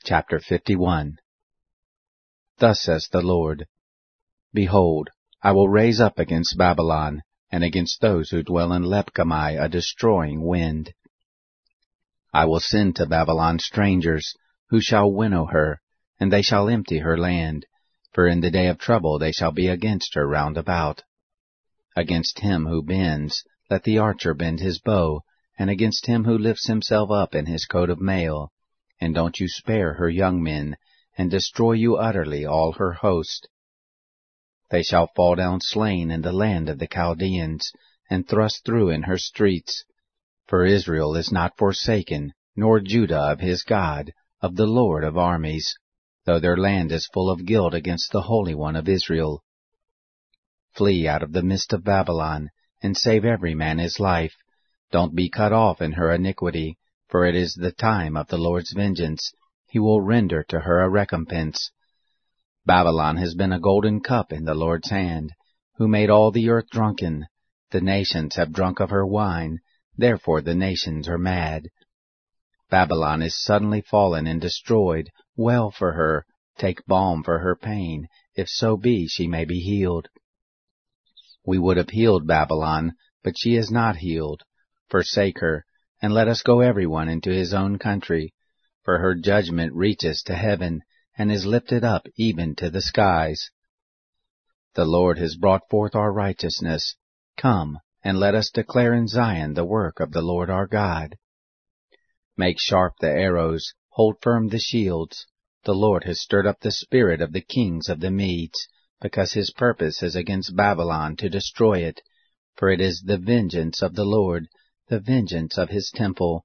Chapter 51. Thus says the Lord, Behold, I will raise up against Babylon, and against those who dwell in Lepkamai a destroying wind. I will send to Babylon strangers, who shall winnow her, and they shall empty her land, for in the day of trouble they shall be against her round about. Against him who bends, let the archer bend his bow, and against him who lifts himself up in his coat of mail. And don't you spare her young men, and destroy you utterly all her host. They shall fall down slain in the land of the Chaldeans, and thrust through in her streets. For Israel is not forsaken, nor Judah of his God, of the Lord of armies, though their land is full of guilt against the Holy One of Israel. Flee out of the midst of Babylon, and save every man his life. Don't be cut off in her iniquity, for it is the time of the Lord's vengeance. He will render to her a recompense. Babylon has been a golden cup in the Lord's hand, who made all the earth drunken. The nations have drunk of her wine, therefore the nations are mad. Babylon is suddenly fallen and destroyed. Well for her, take balm for her pain, if so be she may be healed. We would have healed Babylon, but she is not healed. Forsake her, and let us go every one into his own country, for her judgment reaches to heaven, and is lifted up even to the skies. The Lord has brought forth our righteousness. Come, and let us declare in Zion the work of the Lord our God. Make sharp the arrows, hold firm the shields. The Lord has stirred up the spirit of the kings of the Medes, because his purpose is against Babylon to destroy it, for it is the vengeance of the Lord, the vengeance of his temple.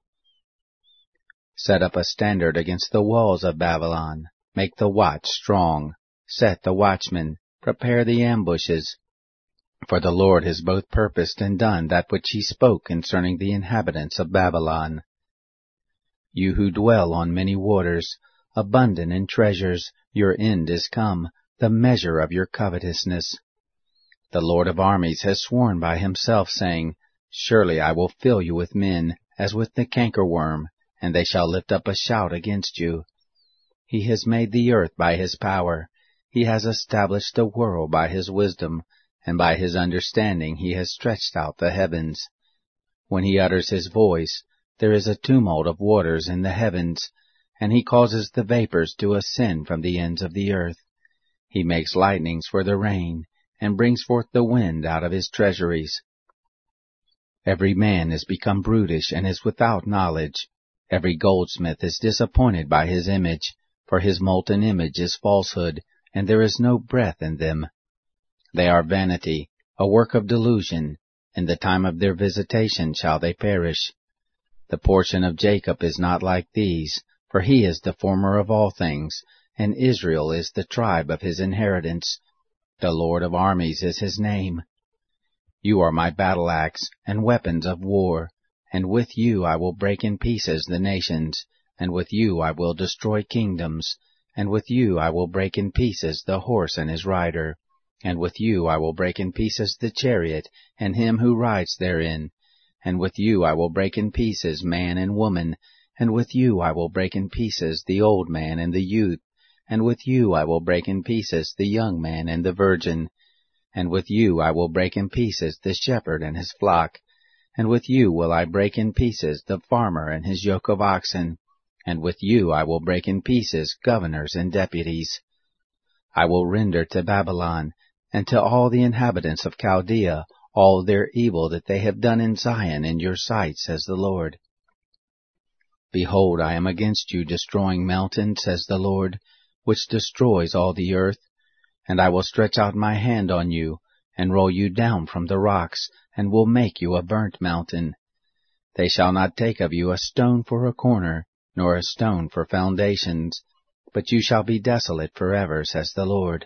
Set up a standard against the walls of Babylon. Make the watch strong. Set the watchmen. Prepare the ambushes. For the Lord has both purposed and done that which he spoke concerning the inhabitants of Babylon. You who dwell on many waters, abundant in treasures, your end is come, the measure of your covetousness. The Lord of armies has sworn by himself, saying, Surely I will fill you with men, as with the cankerworm, and they shall lift up a shout against you. He has made the earth by his power. He has established the world by his wisdom, and by his understanding he has stretched out the heavens. When he utters his voice, there is a tumult of waters in the heavens, and he causes the vapors to ascend from the ends of the earth. He makes lightnings for the rain, and brings forth the wind out of his treasuries. Every man is become brutish and is without knowledge. Every goldsmith is disappointed by his image, for his molten image is falsehood, and there is no breath in them. They are vanity, a work of delusion. In the time of their visitation shall they perish. The portion of Jacob is not like these, for he is the former of all things, and Israel is the tribe of his inheritance. The Lord of armies is his name. You are my battle-axe and weapons of war, and with you I will break in pieces the nations, and with you I will destroy kingdoms, and with you I will break in pieces the horse and his rider, and with you I will break in pieces the chariot and him who rides therein, and with you I will break in pieces man and woman, and with you I will break in pieces the old man and the youth, and with you I will break in pieces the young man and the virgin, and with you I will break in pieces the shepherd and his flock, and with you will I break in pieces the farmer and his yoke of oxen, and with you I will break in pieces governors and deputies. I will render to Babylon, and to all the inhabitants of Chaldea, all their evil that they have done in Zion in your sight, says the Lord. Behold, I am against you, destroying mountain, says the Lord, which destroys all the earth. And I will stretch out my hand on you, and roll you down from the rocks, and will make you a burnt mountain. They shall not take of you a stone for a corner, nor a stone for foundations, but you shall be desolate forever, says the Lord.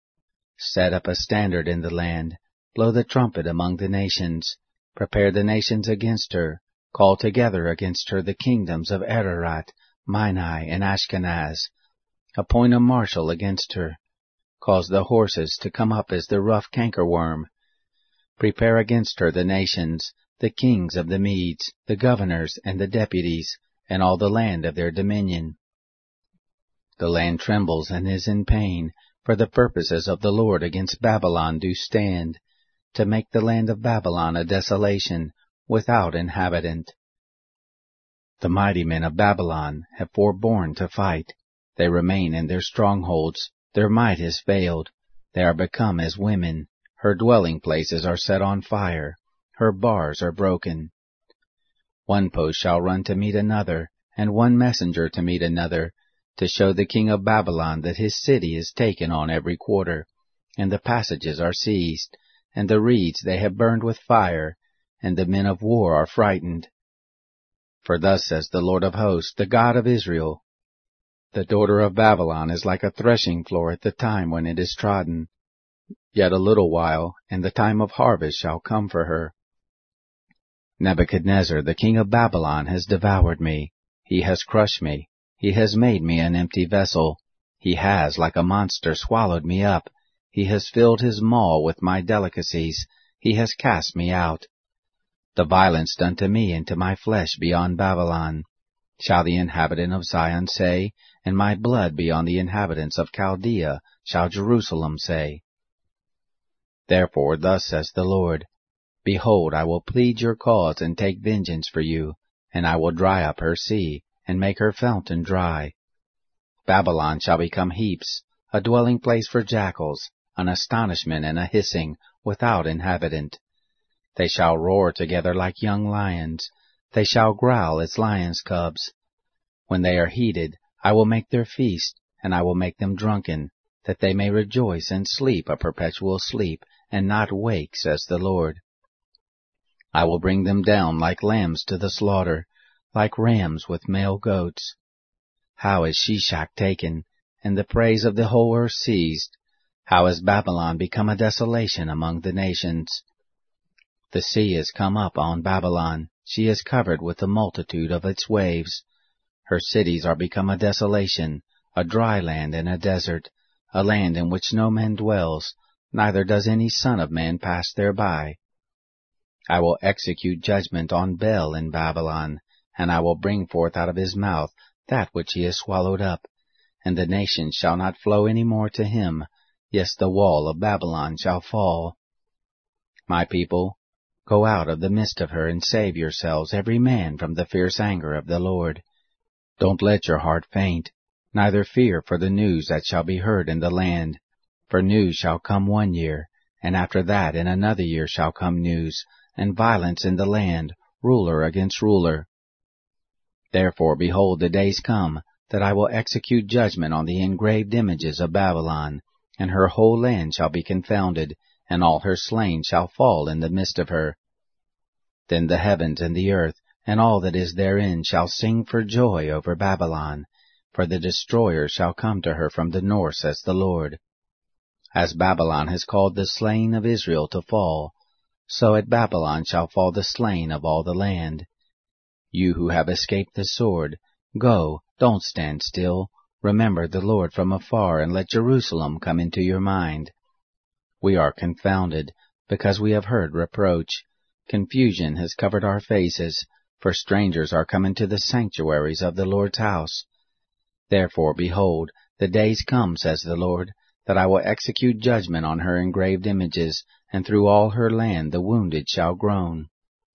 Set up a standard in the land, blow the trumpet among the nations, prepare the nations against her, call together against her the kingdoms of Ararat, Minai, and Ashkenaz. Appoint a marshal against her. Cause the horses to come up as the rough cankerworm. Prepare against her the nations, the kings of the Medes, the governors and the deputies, and all the land of their dominion. The land trembles and is in pain, for the purposes of the Lord against Babylon do stand, to make the land of Babylon a desolation, without inhabitant. The mighty men of Babylon have forborne to fight. They remain in their strongholds. Their might is failed. They are become as women. Her dwelling places are set on fire. Her bars are broken. One post shall run to meet another, and one messenger to meet another, to show the king of Babylon that his city is taken on every quarter, and the passages are seized, and the reeds they have burned with fire, and the men of war are frightened. For thus says the Lord of hosts, the God of Israel, the daughter of Babylon is like a threshing floor at the time when it is trodden. Yet a little while, and the time of harvest shall come for her. Nebuchadnezzar, the king of Babylon, has devoured me. He has crushed me. He has made me an empty vessel. He has, like a monster, swallowed me up. He has filled his maw with my delicacies. He has cast me out. The violence done to me and to my flesh be on Babylon. Shall the inhabitant of Zion say, and my blood be on the inhabitants of Chaldea, shall Jerusalem say. Therefore thus says the Lord, Behold, I will plead your cause and take vengeance for you, and I will dry up her sea, and make her fountain dry. Babylon shall become heaps, a dwelling place for jackals, an astonishment and a hissing, without inhabitant. They shall roar together like young lions. They shall growl as lions' cubs. When they are heated, I will make their feast, and I will make them drunken, that they may rejoice and sleep a perpetual sleep, and not wake, says the Lord. I will bring them down like lambs to the slaughter, like rams with male goats. How is Sheshach taken, and the praise of the whole earth seized? How has Babylon become a desolation among the nations? The sea is come up on Babylon. She is covered with the multitude of its waves. Her cities are become a desolation, a dry land and a desert, a land in which no man dwells, neither does any son of man pass thereby. I will execute judgment on Bel in Babylon, and I will bring forth out of his mouth that which he has swallowed up, and the nations shall not flow any more to him. Yes, the wall of Babylon shall fall. My people, go out of the midst of her and save yourselves every man from the fierce anger of the Lord. Don't let your heart faint, neither fear for the news that shall be heard in the land. For news shall come 1 year, and after that in another year shall come news, and violence in the land, ruler against ruler. Therefore, behold, the days come, that I will execute judgment on the engraved images of Babylon, and her whole land shall be confounded, and all her slain shall fall in the midst of her. Then the heavens and the earth, and all that is therein, shall sing for joy over Babylon, for the destroyer shall come to her from the north, says the Lord. As Babylon has called the slain of Israel to fall, so at Babylon shall fall the slain of all the land. You who have escaped the sword, go, don't stand still. Remember the Lord from afar, and let Jerusalem come into your mind. We are confounded, because we have heard reproach. Confusion has covered our faces, for strangers are come into the sanctuaries of the Lord's house. Therefore, behold, the days come, says the Lord, that I will execute judgment on her engraved images, and through all her land the wounded shall groan.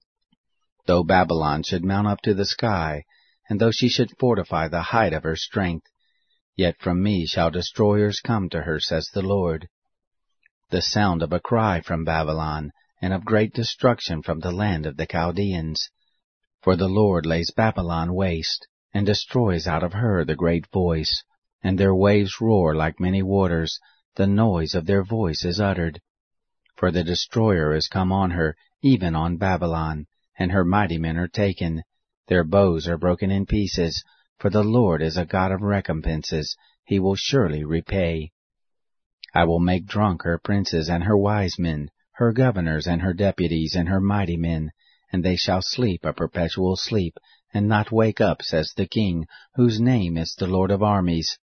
Though Babylon should mount up to the sky, and though she should fortify the height of her strength, yet from me shall destroyers come to her, says the Lord. The sound of a cry from Babylon, and of great destruction from the land of the Chaldeans. For the Lord lays Babylon waste, and destroys out of her the great voice, and their waves roar like many waters, the noise of their voice is uttered. For the destroyer is come on her, even on Babylon, and her mighty men are taken. Their bows are broken in pieces, for the Lord is a God of recompenses, he will surely repay. I will make drunk her princes and her wise men, her governors and her deputies and her mighty men, and they shall sleep a perpetual sleep, and not wake up, says the King, whose name is the Lord of armies.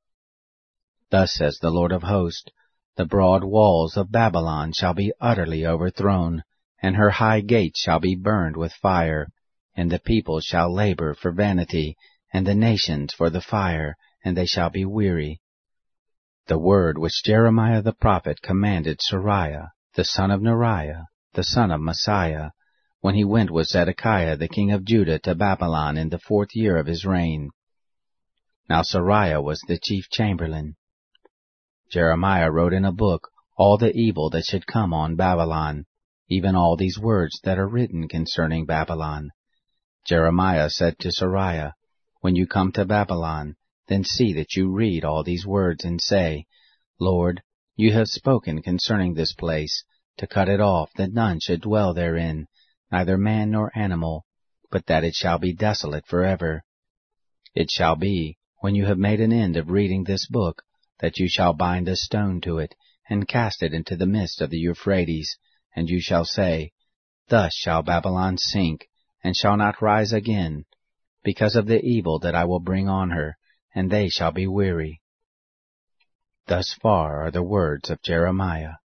Thus says the Lord of hosts, the broad walls of Babylon shall be utterly overthrown, and her high gates shall be burned with fire, and the people shall labor for vanity, and the nations for the fire, and they shall be weary. The word which Jeremiah the prophet commanded Seraiah, the son of Neriah, the son of Messiah, when he went with Zedekiah the king of Judah to Babylon in the 4th year of his reign. Now Seraiah was the chief chamberlain. Jeremiah wrote in a book all the evil that should come on Babylon, even all these words that are written concerning Babylon. Jeremiah said to Seraiah, When you come to Babylon, then see that you read all these words and say, Lord, you have spoken concerning this place, to cut it off, that none should dwell therein, neither man nor animal, but that it shall be desolate forever. It shall be, when you have made an end of reading this book, that you shall bind a stone to it, and cast it into the midst of the Euphrates, and you shall say, Thus shall Babylon sink, and shall not rise again, because of the evil that I will bring on her, and they shall be weary. Thus far are the words of Jeremiah.